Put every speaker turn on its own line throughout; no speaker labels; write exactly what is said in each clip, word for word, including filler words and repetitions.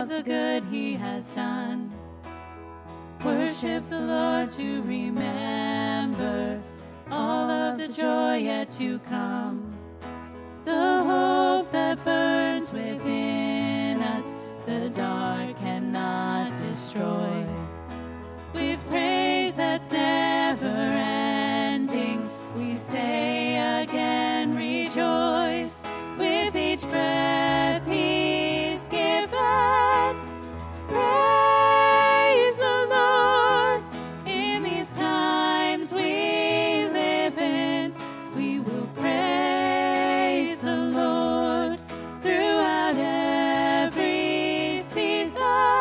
of the good he has done. Worship the Lord to remember all of the joy yet to come. The hope that burns within us, the dark cannot destroy. With praise that's never ending, we say again, rejoice. With each breath he's given, praise the Lord. In these times we live in, we will praise the Lord throughout every season.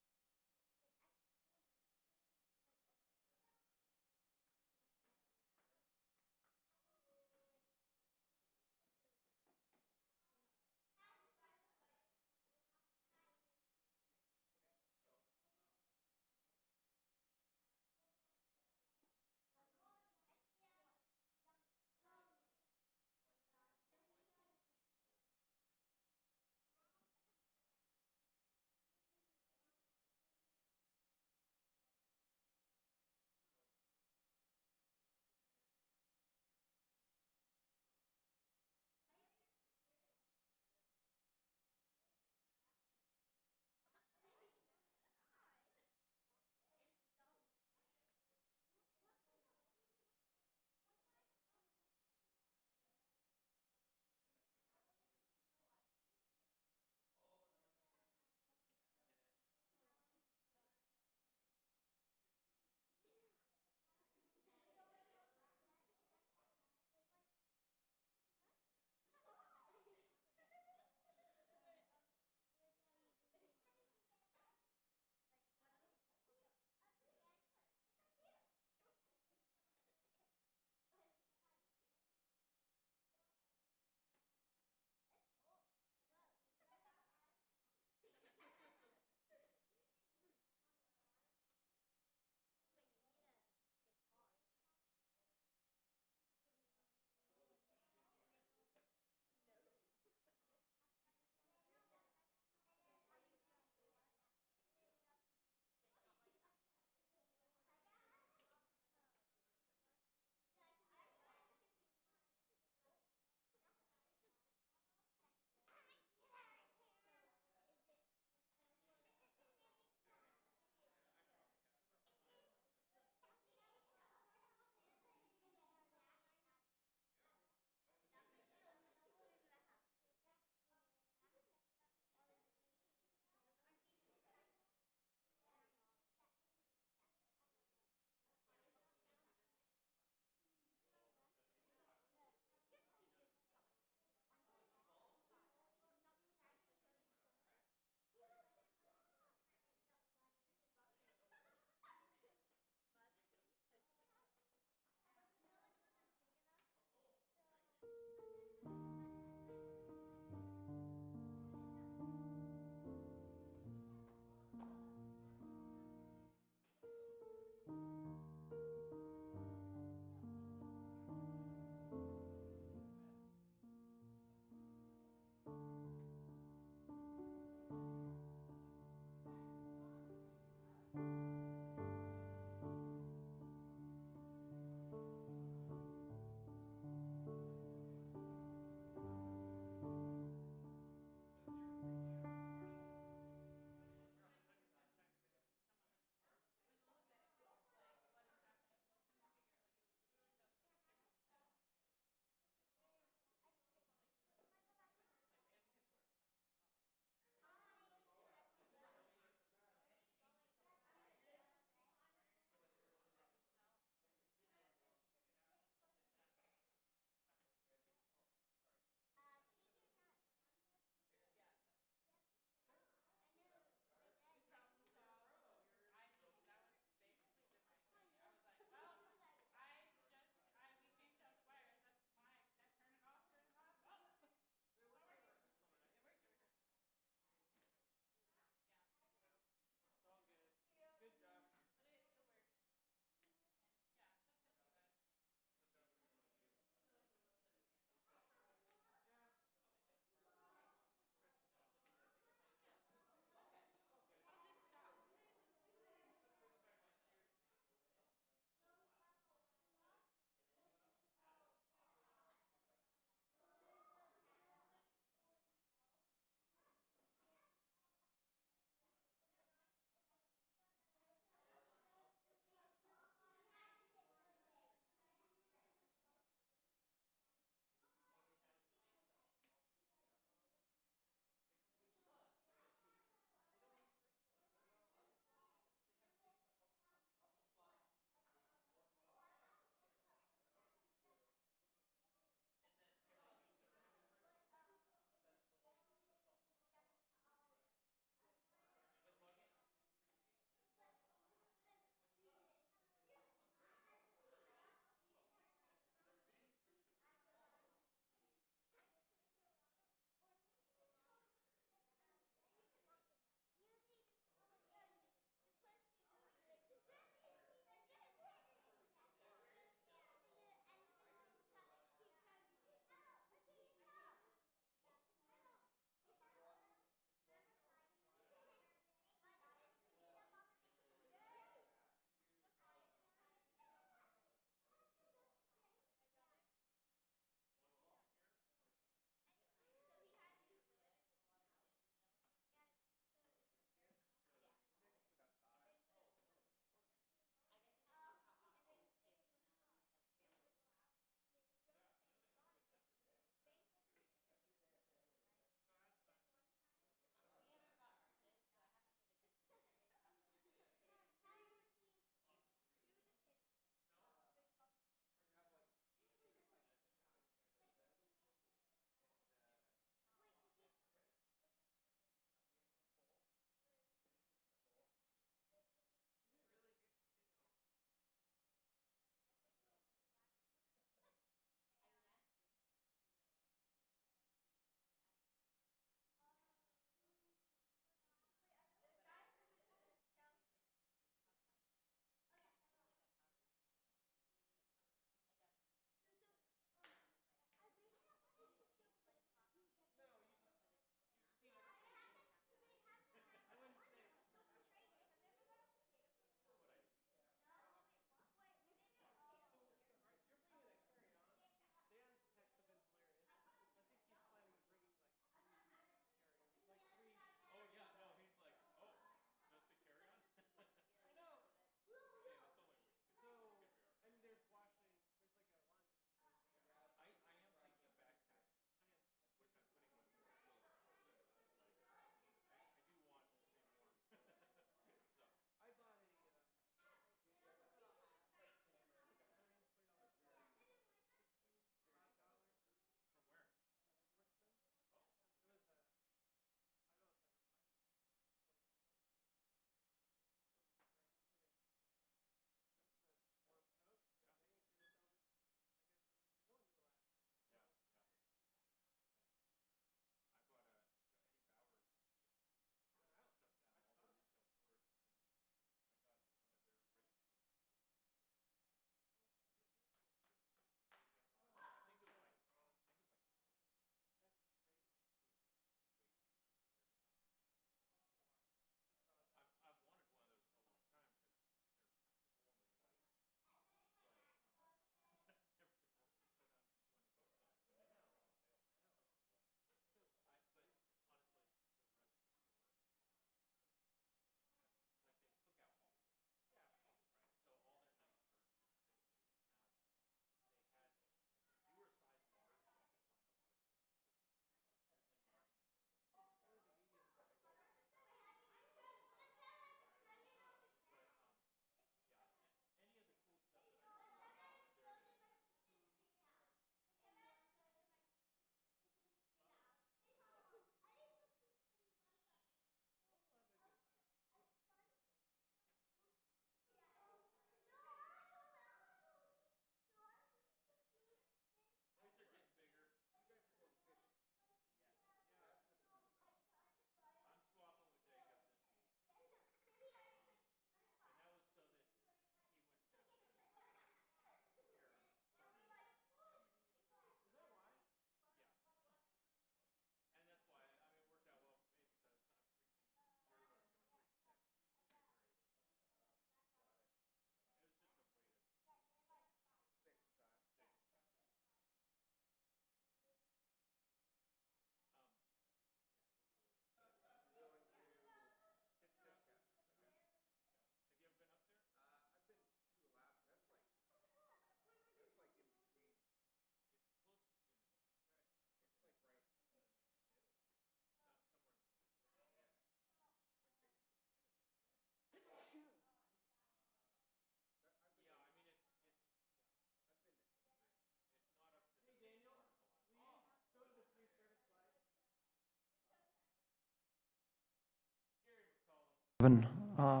Heaven, uh,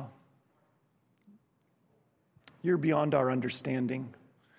you're beyond our understanding.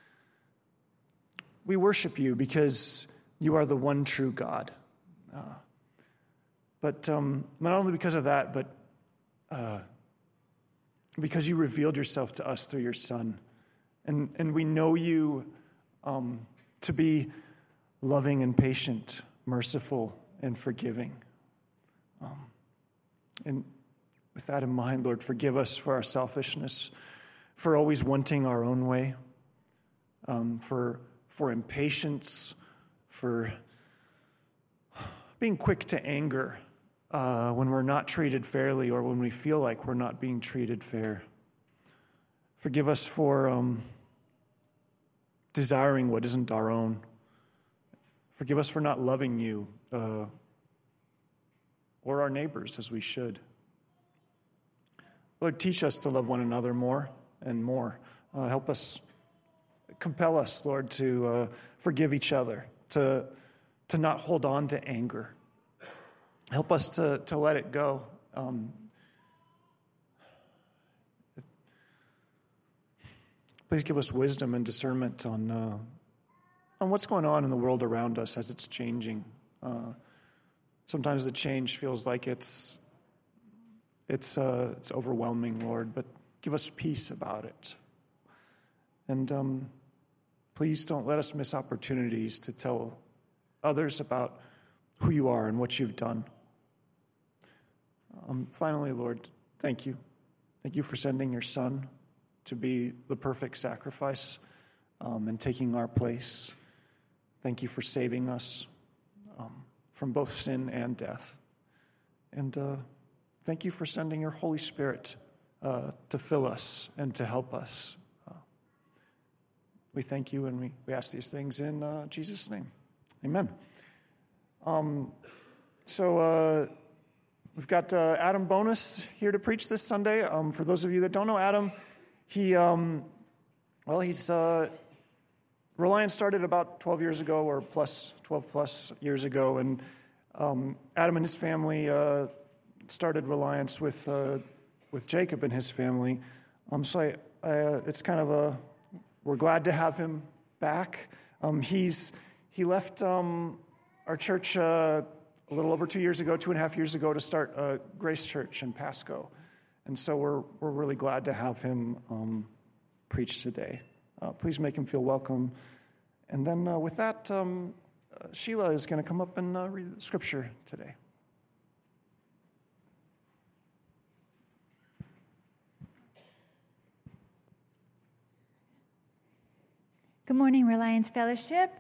We worship you because you are the one true God. Uh, but um, not only because of that, but uh, because you revealed yourself to us through your Son. And, and we know you um, to be loving and patient, merciful and forgiving. Um, and with that in mind, Lord, forgive us for our selfishness, for always wanting our own way, um, for for impatience, for being quick to anger uh, when we're not treated fairly or when we feel like we're not being treated fair. Forgive us for um, desiring what isn't our own. Forgive us for not loving you uh, or our neighbors as we should. Lord, teach us to love one another more and more. Uh, help us, compel us, Lord, to uh, forgive each other, to, to not hold on to anger. Help us to, to let it go. Um, please give us wisdom and discernment on, uh, on what's going on in the world around us as it's changing. Uh, sometimes the change feels like it's It's uh, it's overwhelming, Lord, but give us peace about it. And um, please don't let us miss opportunities to tell others about who you are and what you've done. Um, finally, Lord, thank you. Thank you for sending your Son to be the perfect sacrifice um, and taking our place. Thank you for saving us um, from both sin and death. And uh, thank you for sending your Holy Spirit uh, to fill us and to help us. Uh, we thank you and we, we ask these things in uh, Jesus' name. Amen. Um, so uh, we've got uh, Adam Bonus here to preach this Sunday. Um, for those of you that don't know Adam, he, um, well, he's, uh, Reliance started about twelve years ago or plus, twelve plus years ago. And um, Adam and his family uh, started Reliance with uh, with Jacob and his family. Um, so I, I, uh, it's kind of a, we're glad to have him back. Um, he's he left um, our church uh, a little over two years ago, two and a half years ago, to start uh, Grace Church in Pasco, and so we're we're really glad to have him um, preach today. Uh, please make him feel welcome. And then uh, with that, um, uh, Sheila is going to come up and uh, read the scripture today.
Good morning, Reliance Fellowship.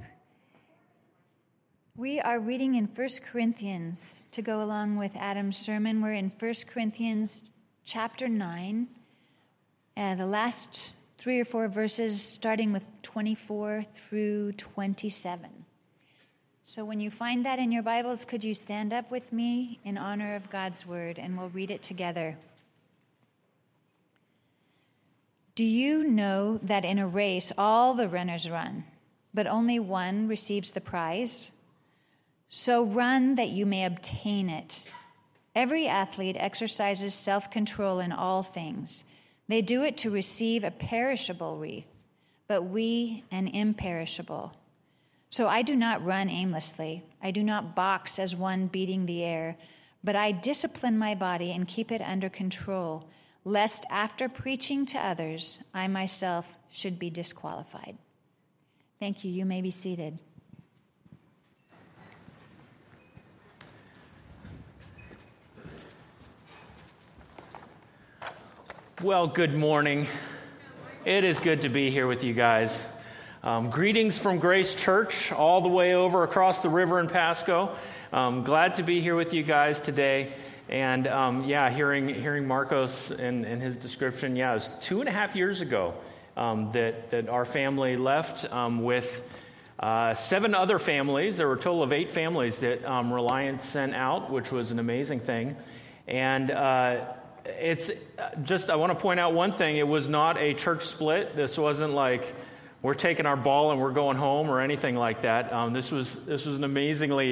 We are reading in First Corinthians to go along with Adam's sermon. We're in First Corinthians chapter nine, and the last three or four verses starting with twenty-four through twenty-seven. So when you find that in your Bibles, could you stand up with me in honor of God's word, and we'll read it together. Do you know that in a race all the runners run, but only one receives the prize? So run that you may obtain it. Every athlete exercises self-control in all things. They do it to receive a perishable wreath, but we an imperishable. So I do not run aimlessly. I do not box as one beating the air, but I discipline my body and keep it under control, lest after preaching to others, I myself should be disqualified. Thank you. You may be seated.
Well, good morning. It is good to be here with you guys. Um, greetings from Grace Church, all the way over across the river in Pasco. Um, glad to be here with you guys today. And um, yeah, hearing hearing Marcos and, and his description, yeah, it was two and a half years ago um, that, that our family left um, with uh, seven other families. There were a total of eight families that um, Reliance sent out, which was an amazing thing. And uh, it's just, I want to point out one thing. It was not a church split. This wasn't like we're taking our ball and we're going home or anything like that. Um, this was this was an amazingly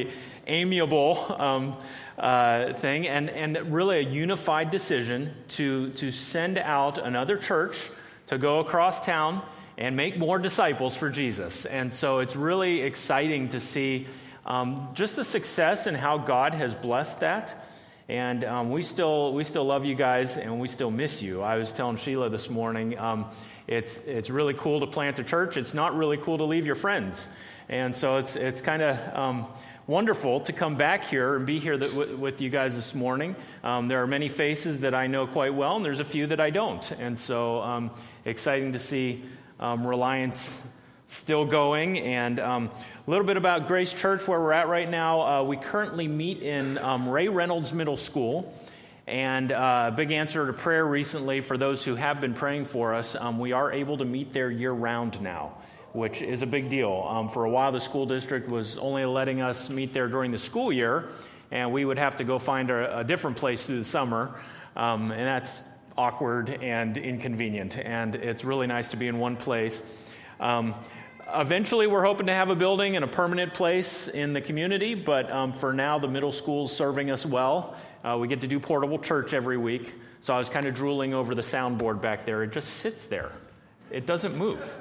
amiable um, uh, thing, and, and really a unified decision to, to send out another church to go across town and make more disciples for Jesus. And so it's really exciting to see um, just the success and how God has blessed that. And um, we still we still love you guys, and we still miss you. I was telling Sheila this morning, um, it's it's really cool to plant a church. It's not really cool to leave your friends. And so it's it's kind of um, wonderful to come back here and be here that, w- with you guys this morning. Um, there are many faces that I know quite well, and there's a few that I don't. And so um, exciting to see um, Reliance still going. And um, a little bit about Grace Church, where we're at right now. Uh, we currently meet in um, Ray Reynolds Middle School. And uh, a big answer to prayer recently for those who have been praying for us. Um, we are able to meet there year-round now, which is a big deal. Um, for a while, the school district was only letting us meet there during the school year, and we would have to go find a, a different place through the summer, um, and that's awkward and inconvenient, and it's really nice to be in one place. Um, eventually, we're hoping to have a building and a permanent place in the community, but um, for now, the middle school's serving us well. Uh, we get to do portable church every week, so I was kind of drooling over the soundboard back there. It just sits there. It doesn't move.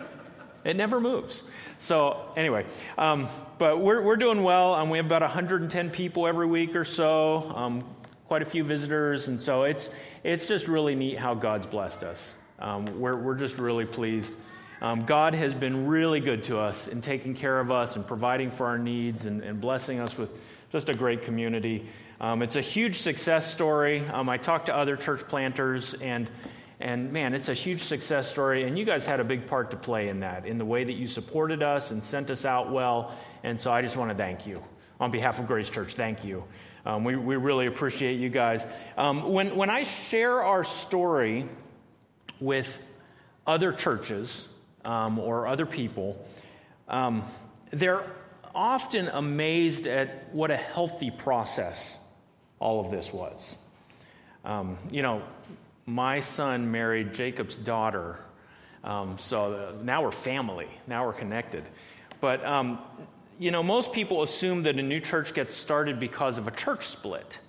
It never moves. So anyway, um, but we're we're doing well. Um, we have about one hundred ten people every week or so, um, quite a few visitors, and so it's it's just really neat how God's blessed us. Um, we're we're just really pleased. Um, God has been really good to us in taking care of us and providing for our needs and, and blessing us with just a great community. Um, it's a huge success story. Um, I talked to other church planters, and and man, it's a huge success story. And you guys had a big part to play in that, in the way that you supported us and sent us out well. And so I just want to thank you. On behalf of Grace Church, thank you. Um, we, we really appreciate you guys. Um, when, when I share our story with other churches um, or other people, um, they're often amazed at what a healthy process all of this was. Um, you know, my son married Jacob's daughter, um, so now we're family. Now we're connected. But, um, you know, most people assume that a new church gets started because of a church split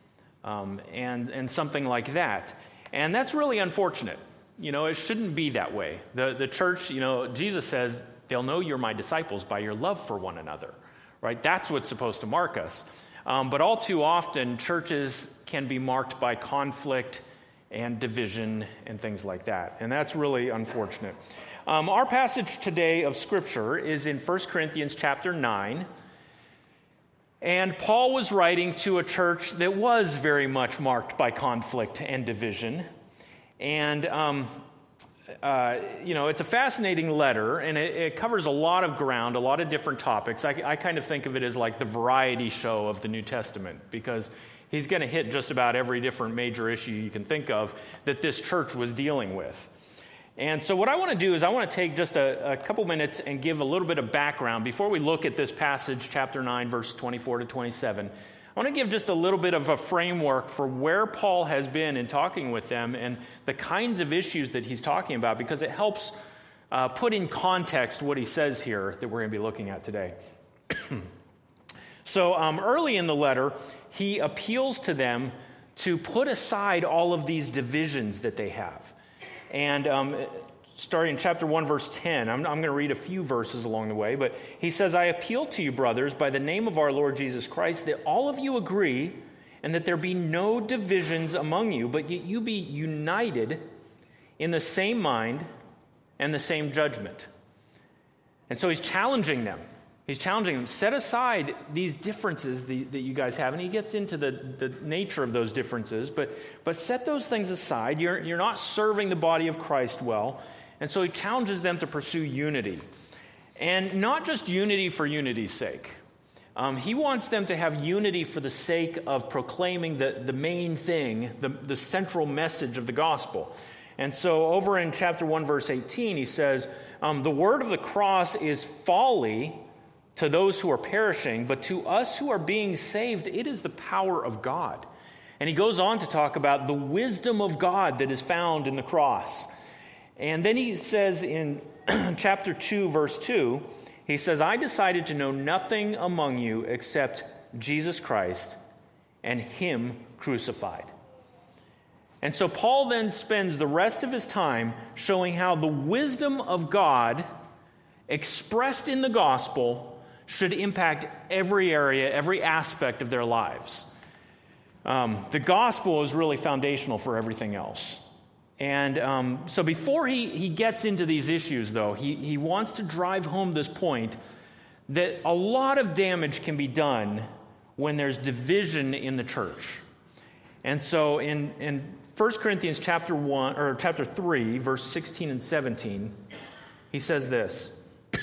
um, and, and something like that. And that's really unfortunate. You know, it shouldn't be that way. The, the church, you know, Jesus says, they'll know you're my disciples by your love for one another, right? That's what's supposed to mark us. Um, but all too often, churches can be marked by conflict and division and things like that. And that's really unfortunate. Um, our passage today of Scripture is in First Corinthians chapter nine. And Paul was writing to a church that was very much marked by conflict and division. And, um, uh, you know, it's a fascinating letter, and it, it covers a lot of ground, a lot of different topics. I, I kind of think of it as like the variety show of the New Testament, because he's going to hit just about every different major issue you can think of that this church was dealing with. And so what I want to do is I want to take just a, a couple minutes and give a little bit of background before we look at this passage, chapter nine, verse twenty-four to twenty-seven. I want to give just a little bit of a framework for where Paul has been in talking with them and the kinds of issues that he's talking about, because it helps uh, put in context what he says here that we're going to be looking at today. So um, early in the letter, he appeals to them to put aside all of these divisions that they have. And um, starting in chapter one, verse ten, I'm, I'm going to read a few verses along the way, but he says, I appeal to you, brothers, by the name of our Lord Jesus Christ, that all of you agree and that there be no divisions among you, but yet you be united in the same mind and the same judgment. And so he's challenging them. He's challenging them, set aside these differences the, that you guys have. And he gets into the, the nature of those differences, but, but set those things aside. You're, you're not serving the body of Christ well. And so he challenges them to pursue unity. And not just unity for unity's sake. Um, he wants them to have unity for the sake of proclaiming the, the main thing, the, the central message of the gospel. And so over in chapter one, verse eighteen, he says, um, the word of the cross is folly to those who are perishing, but to us who are being saved, it is the power of God. And he goes on to talk about the wisdom of God that is found in the cross. And then he says in chapter two, verse two, He says, I decided to know nothing among you except Jesus Christ and him crucified. And so Paul then spends the rest of his time showing how the wisdom of God expressed in the gospel should impact every area, every aspect of their lives. Um, the gospel is really foundational for everything else. And um, so before he, he gets into these issues, though, he, he wants to drive home this point that a lot of damage can be done when there's division in the church. And so in, in First Corinthians chapter one or chapter three, verse sixteen and seventeen, he says this.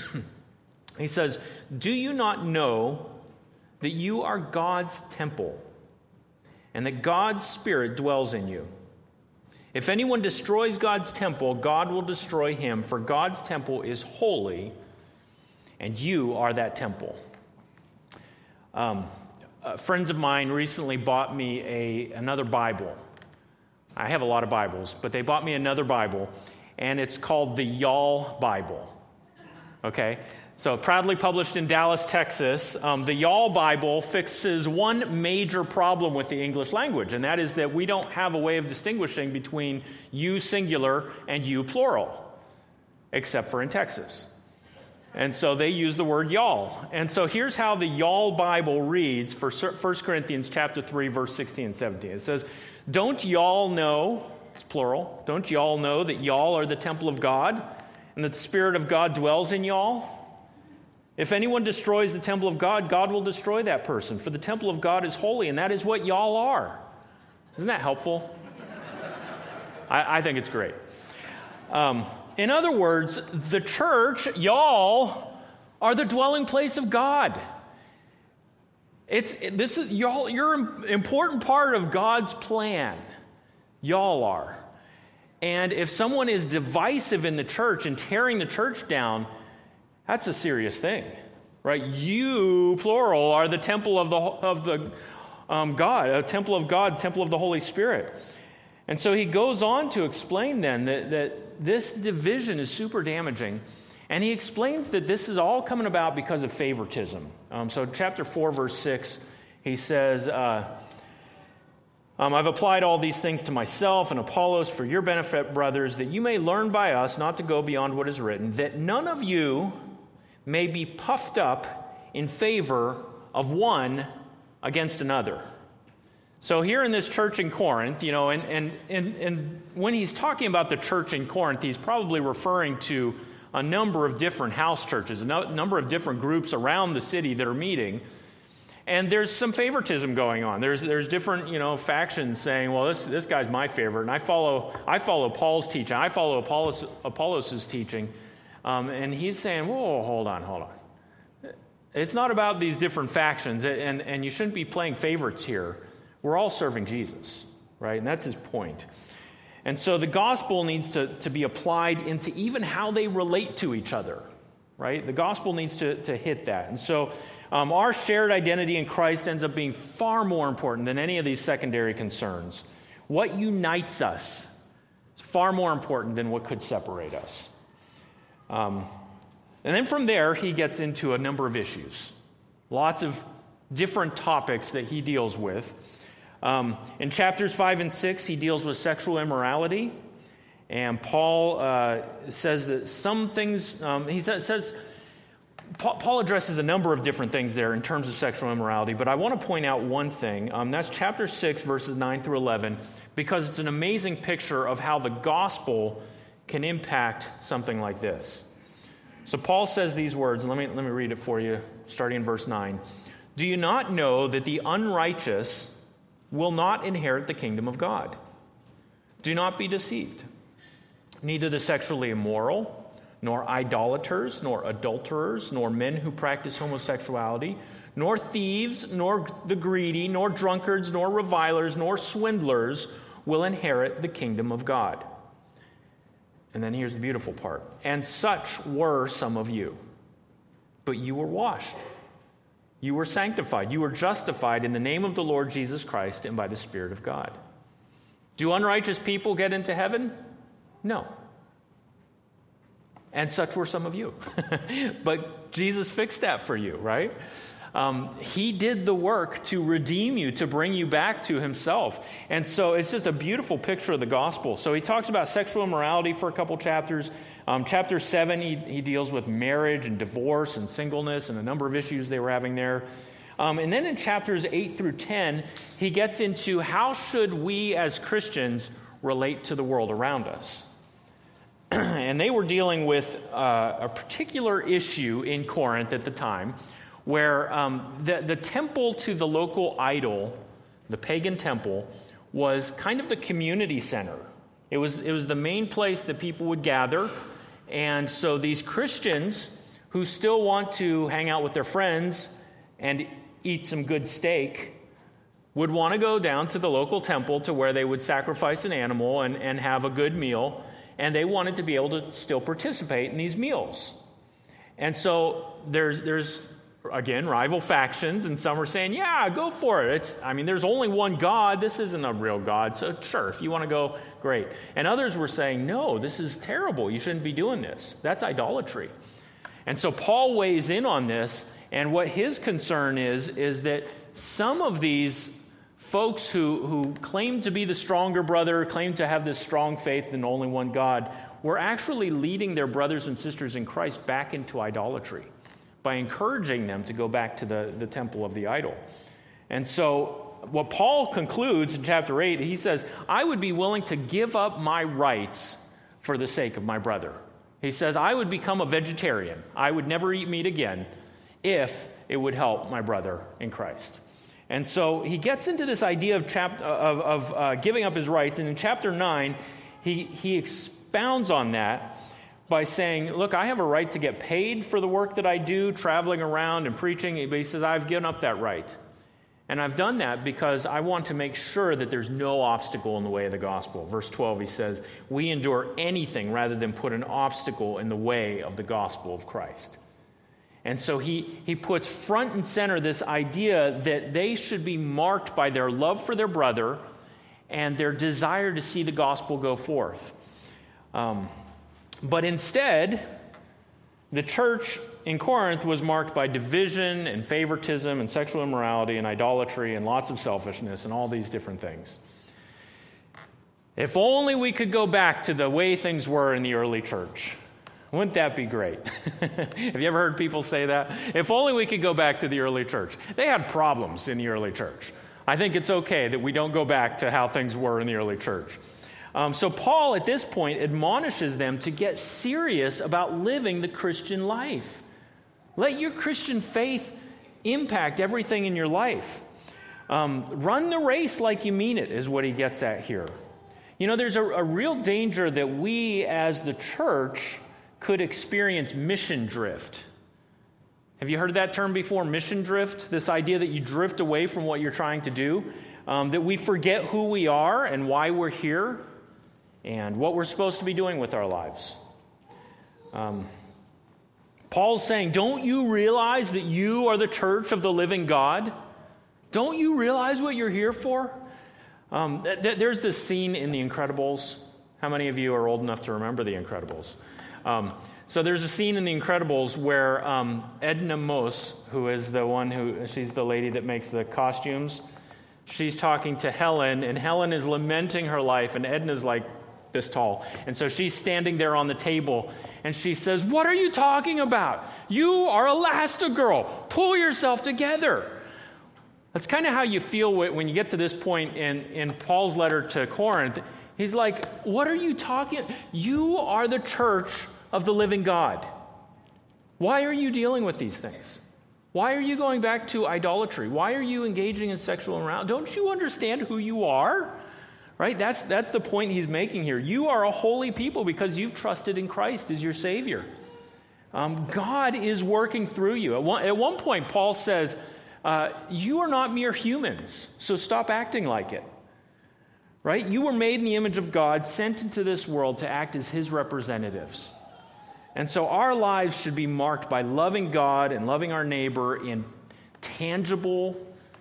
He says, do you not know that you are God's temple and that God's Spirit dwells in you? If anyone destroys God's temple, God will destroy him, for God's temple is holy, and you are that temple. Um, uh, friends of mine recently bought me a another Bible. I have a lot of Bibles, but they bought me another Bible, and it's called the Y'all Bible. Okay? So proudly published in Dallas, Texas, um, the Y'all Bible fixes one major problem with the English language, and that is that we don't have a way of distinguishing between you singular and you plural, except for in Texas. And so they use the word y'all. And so here's how the Y'all Bible reads for First Corinthians chapter three, verse sixteen and seventeen. It says, don't y'all know, it's plural, don't y'all know that y'all are the temple of God and that the Spirit of God dwells in y'all? If anyone destroys the temple of God, God will destroy that person, for the temple of God is holy, and that is what y'all are. Isn't that helpful? I, I think it's great. Um, in other words, the church, y'all, are the dwelling place of God. It's this is y'all. You're an important part of God's plan. Y'all are, and if someone is divisive in the church and tearing the church down, that's a serious thing, right? You, plural, are the temple of the of the um, God, a temple of God, temple of the Holy Spirit. And so he goes on to explain then that, that this division is super damaging. And he explains that this is all coming about because of favoritism. Um, so chapter four, verse six, he says, uh, um, I've applied all these things to myself and Apollos for your benefit, brothers, that you may learn by us not to go beyond what is written, that none of you may be puffed up in favor of one against another. So here in this church in Corinth, you know, and, and, and, and when he's talking about the church in Corinth, he's probably referring to a number of different house churches, a no, number of different groups around the city that are meeting. And there's some favoritism going on. There's there's different, you know, factions saying, well, this this guy's my favorite, and I follow I follow Paul's teaching, I follow Apollos Apollos' teaching. Um, and he's saying, whoa, hold on, hold on. It's not about these different factions, and, and you shouldn't be playing favorites here. We're all serving Jesus, right? And that's his point. And so the gospel needs to, to be applied into even how they relate to each other, right? The gospel needs to, to hit that. And so um, our shared identity in Christ ends up being far more important than any of these secondary concerns. What unites us is far more important than what could separate us. Um, and then from there, he gets into a number of issues. Lots of different topics that he deals with. Um, in chapters five and six, he deals with sexual immorality. And Paul uh, says that some things, um, he says, says Paul, Paul addresses a number of different things there in terms of sexual immorality. But I want to point out one thing. Um, that's chapter six, verses nine through eleven, because it's an amazing picture of how the gospel can impact something like this. So Paul says these words, and let me, let me read it for you, starting in verse nine. Do you not know that the unrighteous will not inherit the kingdom of God? Do not be deceived. Neither the sexually immoral, nor idolaters, nor adulterers, nor men who practice homosexuality, nor thieves, nor the greedy, nor drunkards, nor revilers, nor swindlers will inherit the kingdom of God. And then here's the beautiful part. And such were some of you, but you were washed. You were sanctified. You were justified in the name of the Lord Jesus Christ and by the Spirit of God. Do unrighteous people get into heaven? No. And such were some of you. But Jesus fixed that for you, right? Um, he did the work to redeem you, to bring you back to himself. And so it's just a beautiful picture of the gospel. So he talks about sexual immorality for a couple chapters. Um, chapter seven, he, he deals with marriage and divorce and singleness and a number of issues they were having there. Um, and then in chapters eight through ten, he gets into how should we as Christians relate to the world around us. And they were dealing with uh, a particular issue in Corinth at the time where um, the, the temple to the local idol, the pagan temple, was kind of the community center. It was, it was the main place that people would gather. And so these Christians who still want to hang out with their friends and eat some good steak would want to go down to the local temple to where they would sacrifice an animal and, and have a good meal. And they wanted to be able to still participate in these meals. And so there's, there's again, rival factions, and some are saying, yeah, go for it. It's, I mean, there's only one God. This isn't a real God, so sure, if you want to go, great. And others were saying, no, this is terrible. You shouldn't be doing this. That's idolatry. And so Paul weighs in on this, and what his concern is, is that some of these folks who, who claim to be the stronger brother, claim to have this strong faith in only one God, were actually leading their brothers and sisters in Christ back into idolatry by encouraging them to go back to the, the temple of the idol. And so what Paul concludes in chapter eight, he says, I would be willing to give up my rights for the sake of my brother. He says, I would become a vegetarian. I would never eat meat again if it would help my brother in Christ. And so he gets into this idea of, chap- of, of uh, giving up his rights. And in chapter nine, he, he expounds on that by saying, look, I have a right to get paid for the work that I do, traveling around and preaching. But he says, I've given up that right. And I've done that because I want to make sure that there's no obstacle in the way of the gospel. Verse twelve, he says, we endure anything rather than put an obstacle in the way of the gospel of Christ. And so he, he puts front and center this idea that they should be marked by their love for their brother and their desire to see the gospel go forth. Um, but instead, the church in Corinth was marked by division and favoritism and sexual immorality and idolatry and lots of selfishness and all these different things. If only we could go back to the way things were in the early church. Wouldn't that be great? Have you ever heard people say that? If only we could go back to the early church. They had problems in the early church. I think it's okay that we don't go back to how things were in the early church. Um, so Paul, at this point, admonishes them to get serious about living the Christian life. Let your Christian faith impact everything in your life. Um, run the race like you mean it, is what he gets at here. You know, there's a, a real danger that we as the church could experience mission drift. Have you heard of that term before, mission drift? This idea that you drift away from what you're trying to do, um, that we forget who we are and why we're here and what we're supposed to be doing with our lives. Um, Paul's saying, don't you realize that you are the church of the living God? Don't you realize what you're here for? Um, th- th- there's this scene in The Incredibles. How many of you are old enough to remember The Incredibles? Um, so there's a scene in The Incredibles where um, Edna Mose, who is the one who, she's the lady that makes the costumes, she's talking to Helen, and Helen is lamenting her life, and Edna's like this tall. And so she's standing there on the table, and she says, what are you talking about? You are Elastigirl. Pull yourself together. That's kind of how you feel when you get to this point in, in Paul's letter to Corinth. He's like, what are you talking? You are the church of the living God. Why are you dealing with these things? Why are you going back to idolatry? Why are you engaging in sexual immorality? Don't you understand who you are? Right? That's, that's the point he's making here. You are a holy people because you've trusted in Christ as your Savior. Um, God is working through you. At one, at one point, Paul says, uh, you are not mere humans, so stop acting like it. Right? You were made in the image of God, sent into this world to act as his representatives. And so our lives should be marked by loving God and loving our neighbor in tangible,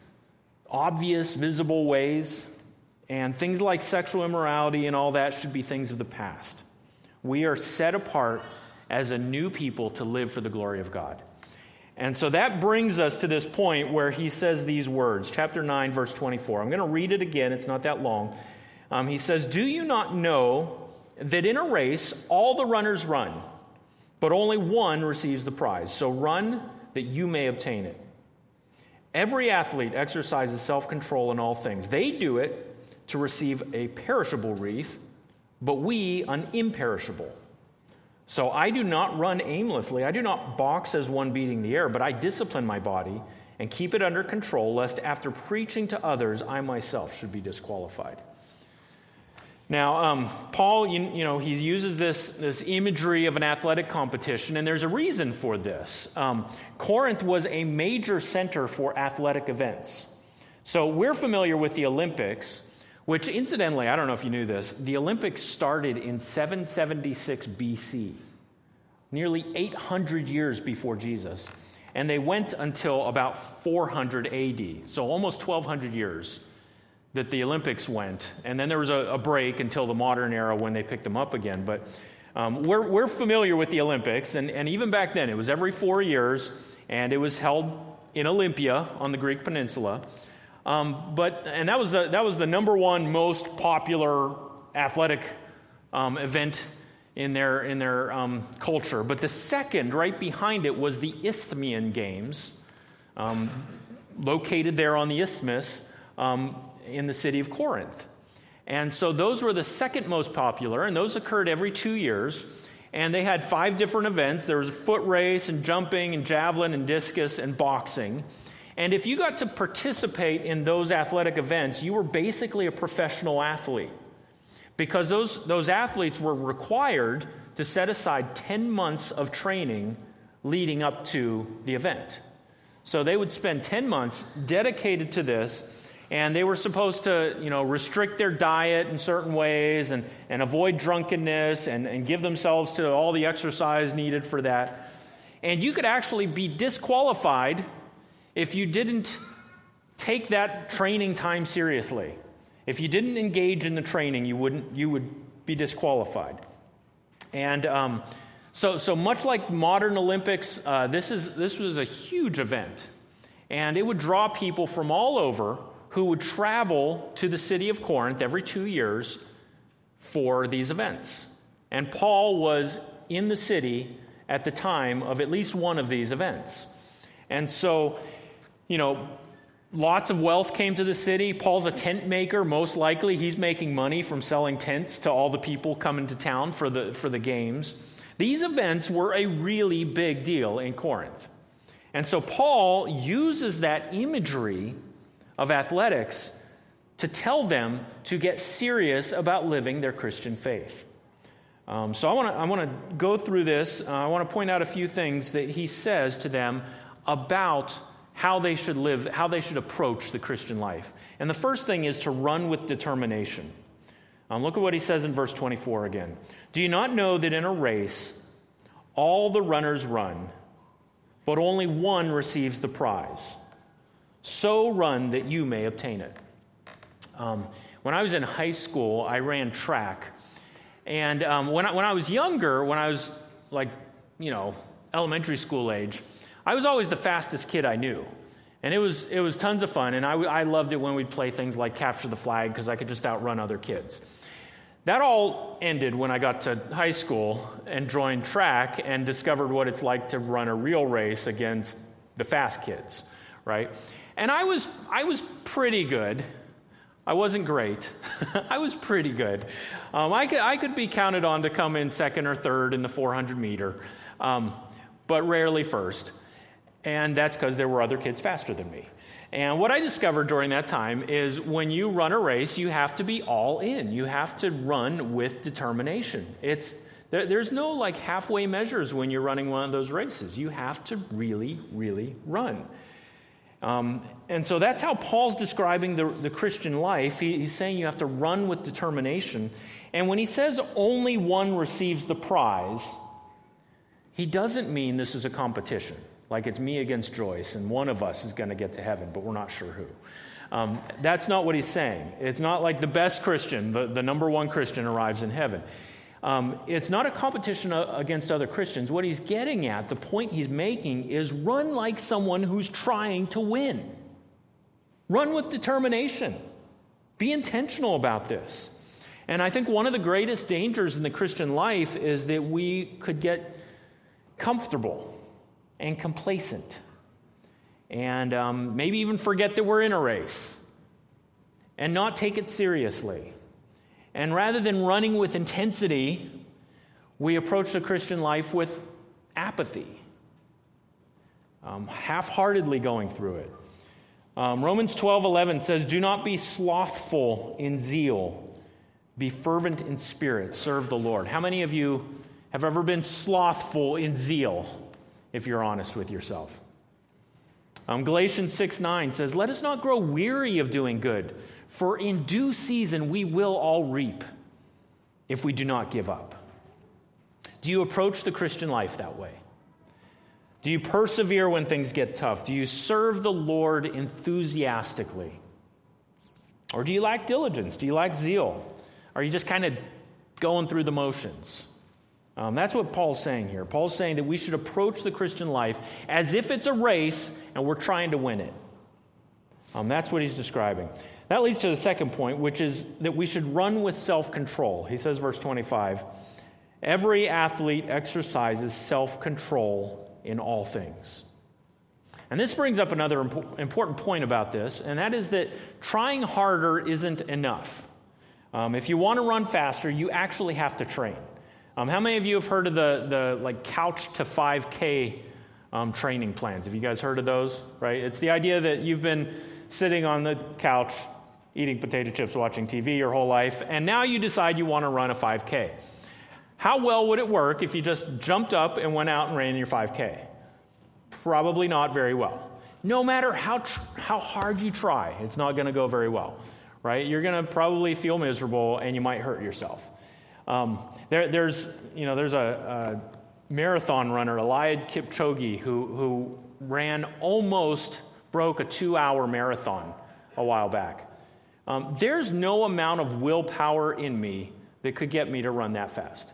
obvious, visible ways. And things like sexual immorality and all that should be things of the past. We are set apart as a new people to live for the glory of God. And so that brings us to this point where he says these words, chapter nine, verse twenty-four. I'm going to read it again. It's not that long. Um, he says, "Do you not know that in a race all the runners run, but only one receives the prize? So run that you may obtain it. Every athlete exercises self-control in all things. They do it to receive a perishable wreath, but we an imperishable. So I do not run aimlessly. I do not box as one beating the air, but I discipline my body and keep it under control, lest after preaching to others, I myself should be disqualified." Now, um, Paul, you, you know, he uses this, this imagery of an athletic competition, and there's a reason for this. Um, Corinth was a major center for athletic events. So we're familiar with the Olympics, which incidentally, I don't know if you knew this, the Olympics started in seven seventy-six B C, nearly eight hundred years before Jesus, and they went until about four hundred A D, so almost twelve hundred years that the Olympics went, and then there was a, a break until the modern era when they picked them up again. But um, we're, we're familiar with the Olympics, and, and even back then, it was every four years, and it was held in Olympia on the Greek peninsula. Um, but and that was the that was the number one most popular athletic um, event in their in their um, culture. But the second, right behind it, was the Isthmian Games, um, located there on the isthmus. Um, in the city of Corinth. And so those were the second most popular, and those occurred every two years. And they had five different events. There was a foot race and jumping and javelin and discus and boxing. And if you got to participate in those athletic events, you were basically a professional athlete, because those, those athletes were required to set aside ten months of training leading up to the event. So they would spend ten months dedicated to this. And they were supposed to, you know, restrict their diet in certain ways and, and avoid drunkenness and, and give themselves to all the exercise needed for that. And you could actually be disqualified if you didn't take that training time seriously. If you didn't engage in the training, you wouldn't you would be disqualified. And um, so so much like modern Olympics, uh, this is this was a huge event, and it would draw people from all over who would travel to the city of Corinth every two years for these events. And Paul was in the city at the time of at least one of these events. And so, you know, lots of wealth came to the city. Paul's a tent maker. Most likely he's making money from selling tents to all the people coming to town for the, for the games. These events were a really big deal in Corinth. And so Paul uses that imagery of athletics to tell them to get serious about living their Christian faith. Um, so I want to I want to go through this. Uh, I want to point out a few things that he says to them about how they should live, how they should approach the Christian life. And the first thing is to run with determination. Um, look at what he says in verse twenty-four again. "Do you not know that in a race all the runners run, but only one receives the prize? So run that you may obtain it." Um, when I was in high school, I ran track. And um, when, I, when I was younger, when I was like, you know, elementary school age, I was always the fastest kid I knew. And it was it was tons of fun. And I, I loved it when we'd play things like capture the flag, because I could just outrun other kids. That all ended when I got to high school and joined track and discovered what it's like to run a real race against the fast kids, right? And I was I was pretty good. I wasn't great. I was pretty good. Um, I could I could be counted on to come in second or third in the four hundred meter, um, but rarely first. And that's because there were other kids faster than me. And what I discovered during that time is when you run a race, you have to be all in. You have to run with determination. It's there, there's no like halfway measures when you're running one of those races. You have to really, really run. Um, and so that's how Paul's describing the, the Christian life. He, he's saying you have to run with determination. And when he says only one receives the prize, he doesn't mean this is a competition, like it's me against Joyce and one of us is going to get to heaven, but we're not sure who. Um, that's not what he's saying. It's not like the best Christian, the, the number one Christian arrives in heaven. Um, it's not a competition against other Christians. What he's getting at, the point he's making, is run like someone who's trying to win. Run with determination. Be intentional about this. And I think one of the greatest dangers in the Christian life is that we could get comfortable and complacent and um, maybe even forget that we're in a race and not take it seriously. And rather than running with intensity, we approach the Christian life with apathy, um, half-heartedly going through it. Um, Romans twelve eleven says, "Do not be slothful in zeal. Be fervent in spirit. Serve the Lord." How many of you have ever been slothful in zeal, if you're honest with yourself? Um, Galatians six nine says, "Let us not grow weary of doing good, for in due season we will all reap if we do not give up." Do you approach the Christian life that way? Do you persevere when things get tough? Do you serve the Lord enthusiastically? Or do you lack diligence? Do you lack zeal? Are you just kind of going through the motions? Um, that's what Paul's saying here. Paul's saying that we should approach the Christian life as if it's a race and we're trying to win it. Um, that's what he's describing. That leads to the second point, which is that we should run with self-control. He says, verse twenty-five, "Every athlete exercises self-control in all things." And this brings up another impo- important point about this, and that is that trying harder isn't enough. Um, if you want to run faster, you actually have to train. Um, how many of you have heard of the, the like couch to five K um, training plans? Have you guys heard of those? Right? It's the idea that you've been sitting on the couch, eating potato chips, watching T V your whole life, and now you decide you want to run a five K. How well would it work if you just jumped up and went out and ran your five K? Probably not very well. No matter how tr- how hard you try, it's not going to go very well, right? You're going to probably feel miserable and you might hurt yourself. Um, there, there's you know there's a, a marathon runner, Eliud Kipchoge, who who ran almost broke a two-hour marathon a while back. Um, there's no amount of willpower in me that could get me to run that fast.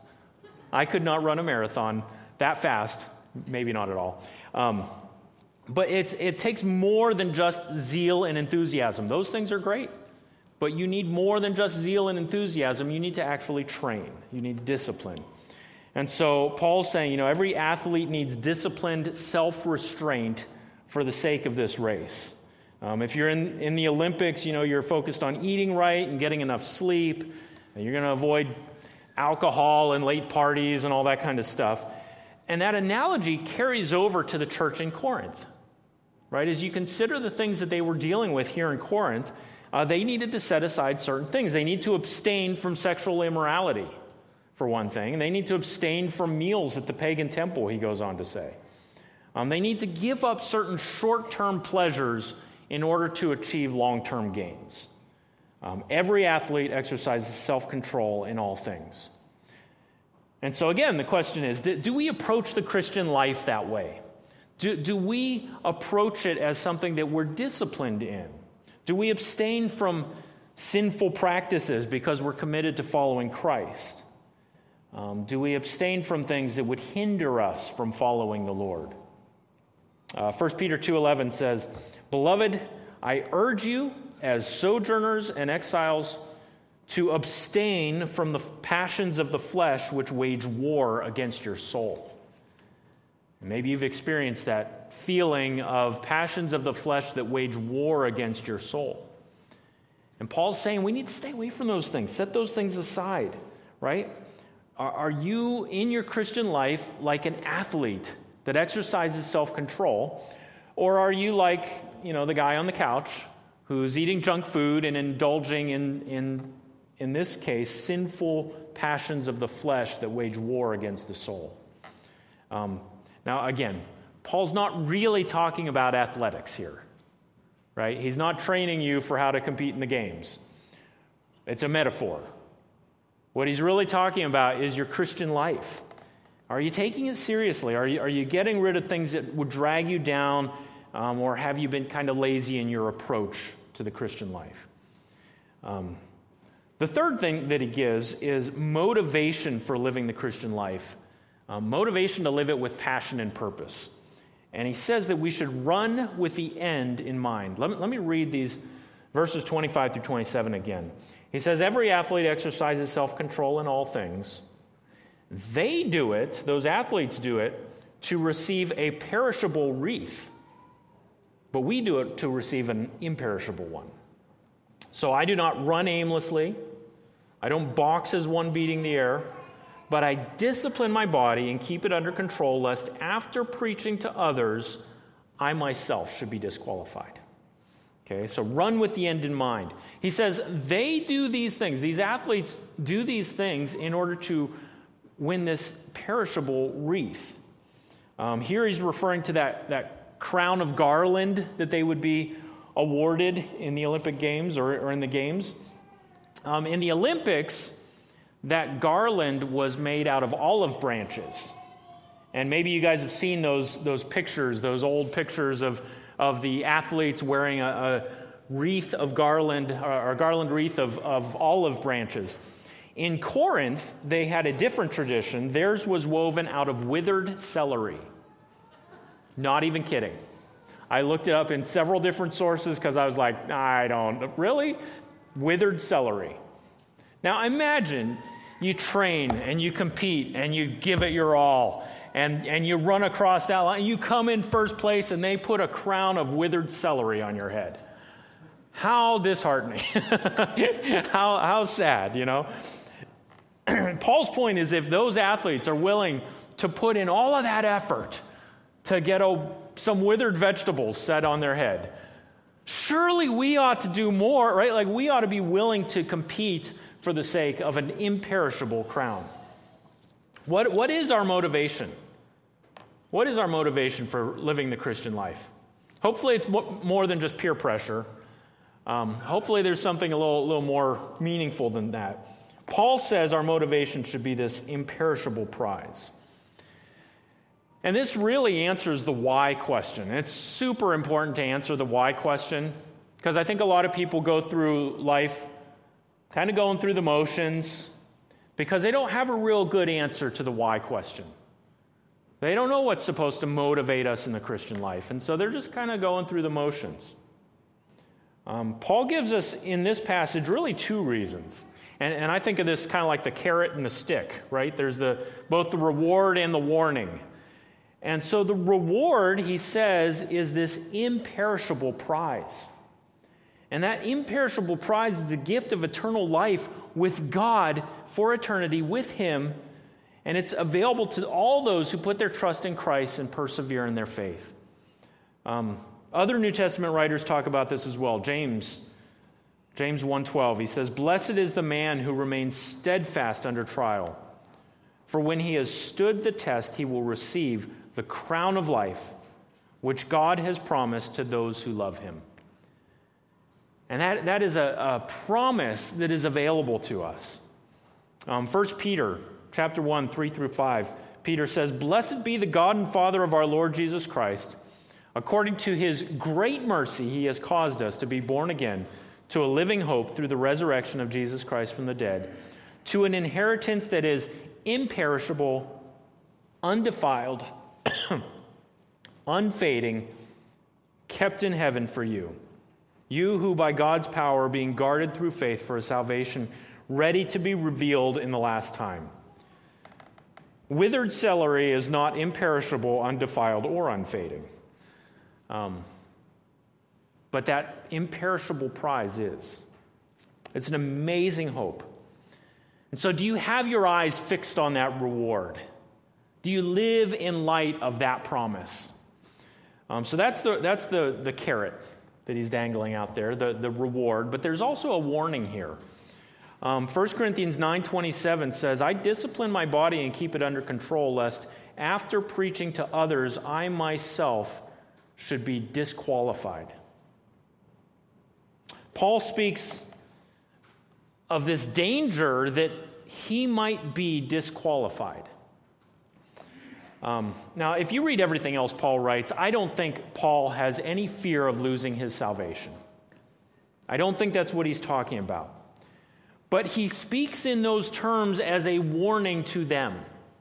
I could not run a marathon that fast, maybe not at all. Um, but it's it takes more than just zeal and enthusiasm. Those things are great, but you need more than just zeal and enthusiasm. You need to actually train. You need discipline. And so Paul's saying, you know, every athlete needs disciplined self-restraint for the sake of this race. Um, if you're in, in the Olympics, you know, you're focused on eating right and getting enough sleep, and you're going to avoid alcohol and late parties and all that kind of stuff. And that analogy carries over to the church in Corinth, right? As you consider the things that they were dealing with here in Corinth, uh, they needed to set aside certain things. They need to abstain from sexual immorality, for one thing. And they need to abstain from meals at the pagan temple, he goes on to say. Um, they need to give up certain short-term pleasures in order to achieve long-term gains. Um, every athlete exercises self-control in all things. And so again, the question is, do, do we approach the Christian life that way? Do, do we approach it as something that we're disciplined in? Do we abstain from sinful practices because we're committed to following Christ? Um, do we abstain from things that would hinder us from following the Lord? Uh, First Peter two eleven says, "Beloved, I urge you as sojourners and exiles to abstain from the passions of the flesh which wage war against your soul." And maybe you've experienced that feeling of passions of the flesh that wage war against your soul. And Paul's saying we need to stay away from those things. Set those things aside, right? Are, are you in your Christian life like an athlete that exercises self-control? Or are you like, you know, the guy on the couch who's eating junk food and indulging in, in, in this case, sinful passions of the flesh that wage war against the soul? Um, now, again, Paul's not really talking about athletics here, right? He's not training you for how to compete in the games. It's a metaphor. What he's really talking about is your Christian life. Are you taking it seriously? Are you, are you getting rid of things that would drag you down, um, or have you been kind of lazy in your approach to the Christian life? Um, The third thing that he gives is motivation for living the Christian life, uh, motivation to live it with passion and purpose. And he says that we should run with the end in mind. Let me, let me read these verses twenty-five through twenty-seven again. He says, every athlete exercises self-control in all things. They do it, those athletes do it, to receive a perishable wreath, but we do it to receive an imperishable one. So I do not run aimlessly. I don't box as one beating the air, but I discipline my body and keep it under control, lest after preaching to others, I myself should be disqualified. Okay, so run with the end in mind. He says they do these things, these athletes do these things in order to win this perishable wreath. Um, here he's referring to that, that crown of garland that they would be awarded in the Olympic Games or, or in the Games. Um, in the Olympics, that garland was made out of olive branches. And maybe you guys have seen those, those pictures, those old pictures of, of the athletes wearing a, a wreath of garland, or a garland wreath of, of olive branches. In Corinth, they had a different tradition. Theirs was woven out of withered celery. Not even kidding. I looked it up in several different sources because I was like, I don't, really? Withered celery. Now imagine you train and you compete and you give it your all and, and you run across that line. You come in first place and they put a crown of withered celery on your head. How disheartening. how, how sad, you know? Paul's point is if those athletes are willing to put in all of that effort to get a, some withered vegetables set on their head, surely we ought to do more, right? Like we ought to be willing to compete for the sake of an imperishable crown. What, what is our motivation? What is our motivation for living the Christian life? Hopefully it's mo- more than just peer pressure. Um, hopefully there's something a little, little more meaningful than that. Paul says our motivation should be this imperishable prize. And this really answers the why question. It's super important to answer the why question because I think a lot of people go through life kind of going through the motions because they don't have a real good answer to the why question. They don't know what's supposed to motivate us in the Christian life, and so they're just kind of going through the motions. Um, Paul gives us in this passage really two reasons. And, and I think of this kind of like the carrot and the stick, right? There's the both the reward and the warning. And so the reward, he says, is this imperishable prize. And that imperishable prize is the gift of eternal life with God for eternity with him. And it's available to all those who put their trust in Christ and persevere in their faith. Um, other New Testament writers talk about this as well. James, James one twelve, he says, "Blessed is the man who remains steadfast under trial. For when he has stood the test, he will receive the crown of life, which God has promised to those who love him." And that, that is a, a promise that is available to us. Um, First Peter chapter one, three through five, Peter says, "Blessed be the God and Father of our Lord Jesus Christ. According to his great mercy, he has caused us to be born again to a living hope through the resurrection of Jesus Christ from the dead, to an inheritance that is imperishable, undefiled, unfading, kept in heaven for you. You who by God's power are being guarded through faith for a salvation ready to be revealed in the last time. Withered celery is not imperishable, undefiled, or unfading. Um, but that imperishable prize is. It's an amazing hope. And so do you have your eyes fixed on that reward? Do you live in light of that promise? Um, so that's the that's the, the carrot that he's dangling out there, the, the reward. But there's also a warning here. Um, First Corinthians nine twenty-seven says, "I discipline my body and keep it under control, lest after preaching to others, I myself should be disqualified." Paul speaks of this danger that he might be disqualified. Um, now, if you read everything else Paul writes, I don't think Paul has any fear of losing his salvation. I don't think that's what he's talking about. but he speaks in those terms as a warning to them.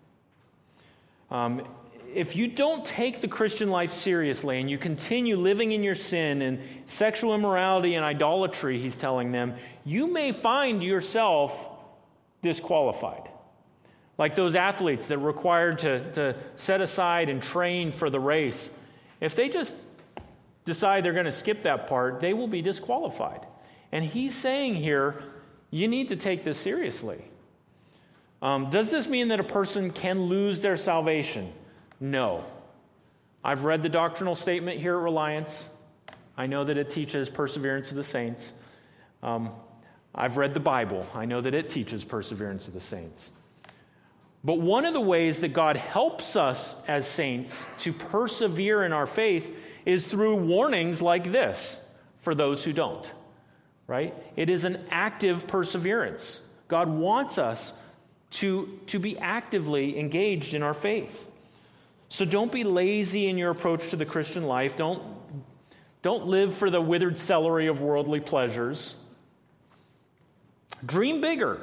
Um, if you don't take the Christian life seriously and you continue living in your sin and sexual immorality and idolatry, he's telling them, you may find yourself disqualified. Like those athletes that are required to, to set aside and train for the race. If they just decide they're going to skip that part, they will be disqualified. And he's saying here, you need to take this seriously. Um, does this mean that a person can lose their salvation? No. I've read the doctrinal statement here at Reliance. I know that it teaches perseverance of the saints. Um, I've read the Bible. I know that it teaches perseverance of the saints. But one of the ways that God helps us as saints to persevere in our faith is through warnings like this for those who don't, right? It is an active perseverance. God wants us to, to be actively engaged in our faith. So don't be lazy in your approach to the Christian life. Don't, don't live for the withered celery of worldly pleasures. Dream bigger.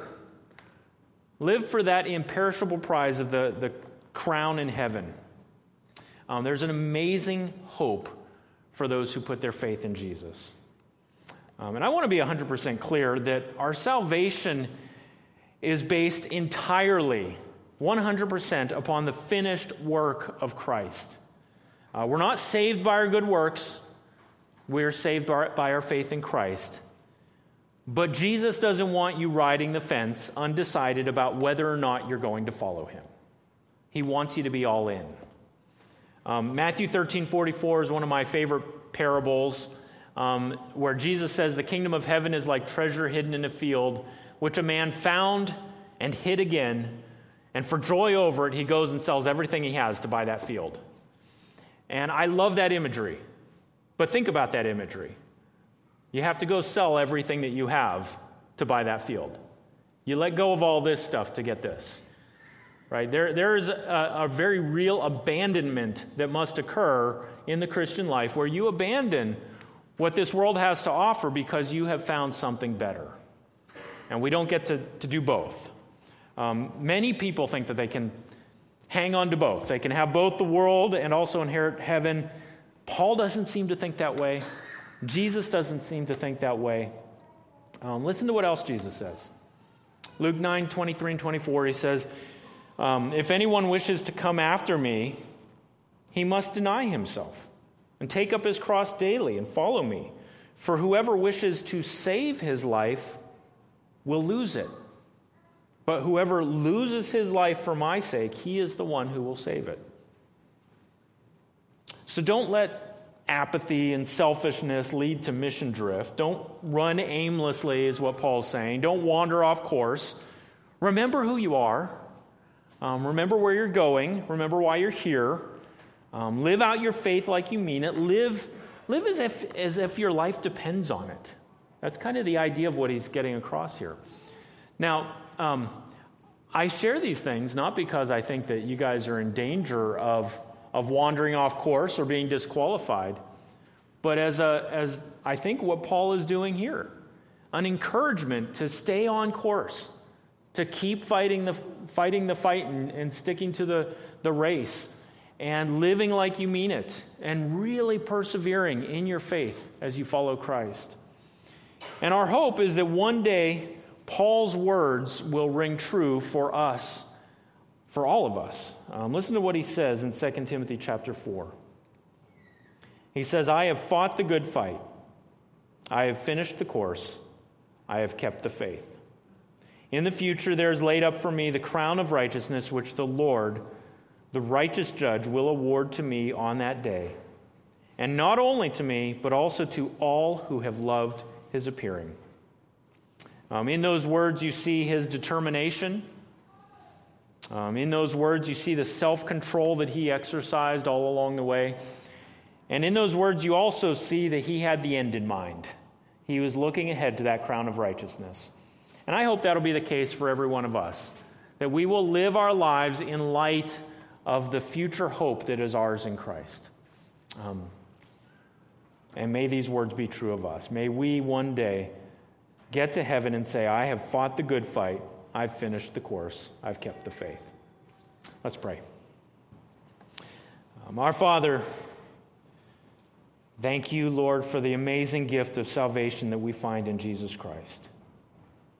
Live for that imperishable prize of the, the crown in heaven. Um, there's an amazing hope for those who put their faith in Jesus. Um, and I want to be one hundred percent clear that our salvation is based entirely, one hundred percent, upon the finished work of Christ. Uh, we're not saved by our good works. We're saved by, by our faith in Christ. But Jesus doesn't want you riding the fence, undecided about whether or not you're going to follow him. He wants you to be all in. Um, Matthew thirteen forty-four is one of my favorite parables, um, where Jesus says, the kingdom of heaven is like treasure hidden in a field, which a man found and hid again, and for joy over it, he goes and sells everything he has to buy that field. And I love that imagery. But think about that imagery. You have to go sell everything that you have to buy that field. You let go of all this stuff to get this. Right? There, there is a, a very real abandonment that must occur in the Christian life where you abandon what this world has to offer because you have found something better. And we don't get to, to do both. Um, many people think that they can hang on to both. They can have both the world and also inherit heaven. Paul doesn't seem to think that way. Jesus doesn't seem to think that way. Um, listen to what else Jesus says. Luke nine, twenty-three and twenty-four, he says, um, if anyone wishes to come after me, he must deny himself and take up his cross daily and follow me. For whoever wishes to save his life will lose it. But whoever loses his life for my sake, he is the one who will save it. So don't let apathy and selfishness lead to mission drift. Don't run aimlessly, is what Paul's saying. Don't wander off course. Remember who you are. Um, remember where you're going. Remember why you're here. Um, live out your faith like you mean it. Live, live as if, as if your life depends on it. That's kind of the idea of what he's getting across here. Now, um, I share these things not because I think that you guys are in danger of of wandering off course or being disqualified, but as a as I think what Paul is doing here, an encouragement to stay on course, to keep fighting the fighting the fight and, and sticking to the, the race, and living like you mean it, and really persevering in your faith as you follow Christ. And our hope is that one day Paul's words will ring true for us, for all of us. Um, listen to what he says in Second Timothy chapter four. He says, I have fought the good fight. I have finished the course. I have kept the faith. In the future there is laid up for me the crown of righteousness, which the Lord, the righteous judge, will award to me on that day. And not only to me, but also to all who have loved his appearing. Um, in those words you see his determination. Um, in those words, you see the self-control that he exercised all along the way. And in those words, you also see that he had the end in mind. He was looking ahead to that crown of righteousness. And I hope that'll be the case for every one of us, that we will live our lives in light of the future hope that is ours in Christ. Um, and may these words be true of us. May we one day get to heaven and say, I have fought the good fight, I've finished the course, I've kept the faith. Let's pray. Um, our Father, thank you, Lord, for the amazing gift of salvation that we find in Jesus Christ.